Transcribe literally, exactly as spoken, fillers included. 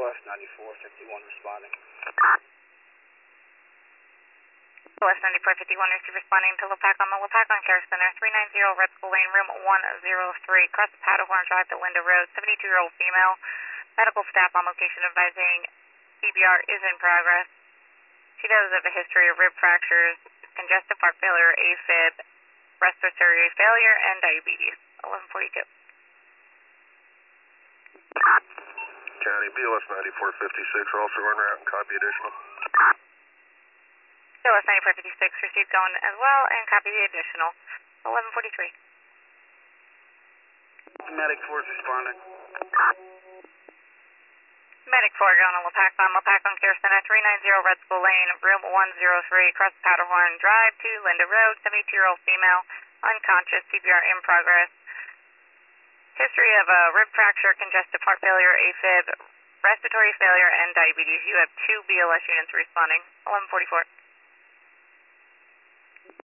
S ninety-four fifty-one responding. B L S ninety-four fifty-one, receive responding to LAPAC on the LAPAC on Care Center, three ninety Red School Lane, room one oh three, across the Powderhorn Drive to Linda Road, seventy-two-year-old female. Medical staff on location advising C B R is in progress. She does have a history of rib fractures, congestive heart failure, AFib, respiratory failure, and diabetes. eleven forty-two. County B L S ninety-four fifty-six, also run route and copy additional. B L S ninety-four fifty-six, received going as well, and copy the additional. eleven forty-three. Medic force responding. Medic four going to LAPAC on LAPAC on Care Center, three ninety Red School Lane, room one oh three, across Powderhorn Drive to Linda Road, seventy-two-year-old female, unconscious, C P R in progress. History of a rib fracture, congestive heart failure, AFib, respiratory failure, and diabetes. You have two B L S units responding. eleven forty-four.